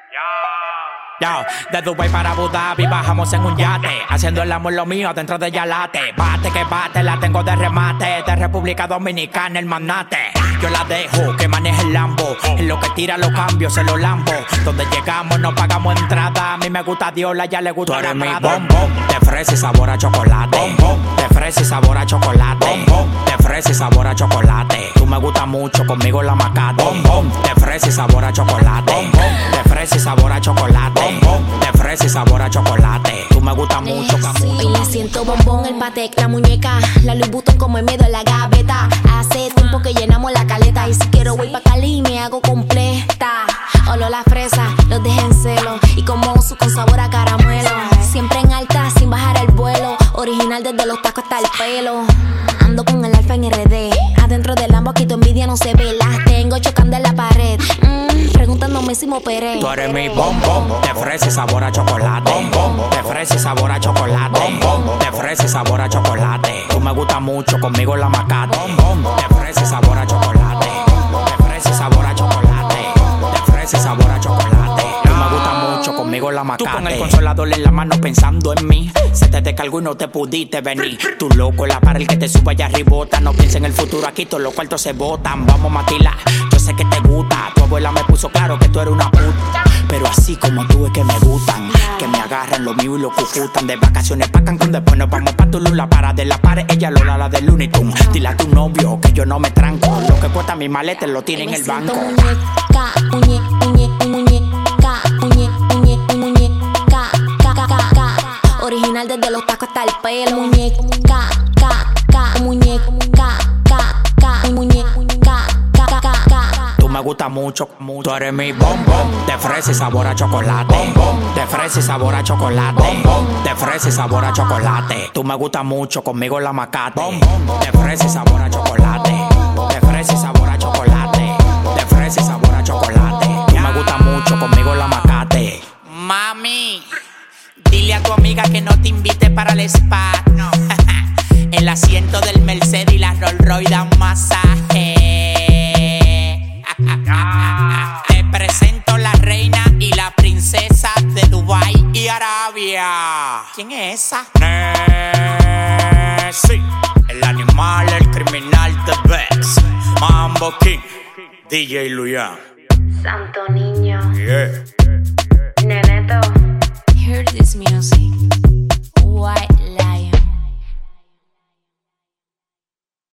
Yo, de Dubai para Abu Dhabi bajamos en un yate, haciendo el amor lo mío dentro de Yalate. Bate que bate, la tengo de remate, de República Dominicana el manate. Yo la dejo que maneje el Lambo, en lo que tira los cambios se los lambo. Donde llegamos no pagamos entrada, a mí me gusta Diola, ya le gusta la mi bombón. De fresa y sabor a chocolate, bombón. De fresa y sabor a chocolate, bombón. De fresa y sabor a chocolate. Tú me gustas mucho, conmigo la macate, bombón. De fresa y sabor a chocolate, bombón. De fresa y sabor a chocolate, bombón. De fresa y sabor a chocolate. Tú me gustas mucho, y le siento bombón, el Patek, la muñeca, la Louis Vuitton como el miedo en la gaveta. Hace tiempo que llenamos la caleta, y si quiero voy pa' Cali me hago completa. Olor la fresa, los dejé en celo, y como su con sabor a caramelo. Siempre en alta, sin bajar el vuelo, original desde los tacos hasta el pelo. Ando con el alfa en RD, adentro del Lambo aquí tu envidia no se ve. Las tengo chocando en la pared, preguntándome si me operé. Tú eres mi bombón, de fresa y sabor a chocolate, bombón. De fresa y sabor a chocolate, bombón. De fresa y sabor a chocolate. Tú me gustas mucho, conmigo la macate, bombón. De fresa y sabor a chocolate, de fresa y sabor a chocolate. De fresa y sabor a chocolate. Tú me gustas mucho, conmigo la macate. Tú con el consolador en la mano pensando en mí. Se te descargó y no te pudiste venir. Tú loco, la para el que te suba allá arribota. No pienses en el futuro, aquí todos los cuartos se botan. Vamos a maquilar, yo sé que te gusta. Tu abuela me puso claro que tú eres una puta, pero así como tú es que me gustan. Que me agarran lo mío y lo cucutan. De vacaciones pa' Cancún, después nos vamos pa' Tulum. La para de la pared, ella Lola la de Looney Tunes. Dile a tu novio que yo no me tranco. Lo que cuesta mi maleta lo tiene en el banco. Muñeca, muñeca, muñeca, muñeca, original desde los tacos hasta el pelo. Muñeca, muñeca, muñeca. Tú me gustas mucho, tú eres mi bombón. De fresa y sabor a chocolate, bombón. De fresa y sabor a chocolate, bombón. De fresa y sabor a chocolate. Tú me gustas mucho, conmigo la macate, bombón. De fresa y sabor a chocolate, de fresa y sabor a chocolate. De fresa y sabor a chocolate. Tú me gustas mucho, conmigo la macate. Mami, dile a tu amiga que no te invite para el spa. No. El asiento del Mercedes y la Rolls Royce dan masaje. Te presento la reina y la princesa de Dubai y Arabia. ¿Quién es esa? Sí, el animal, el criminal, the best. Mambo King, DJ Luyan. Santo niño, Yeah. Neneto, hear this music.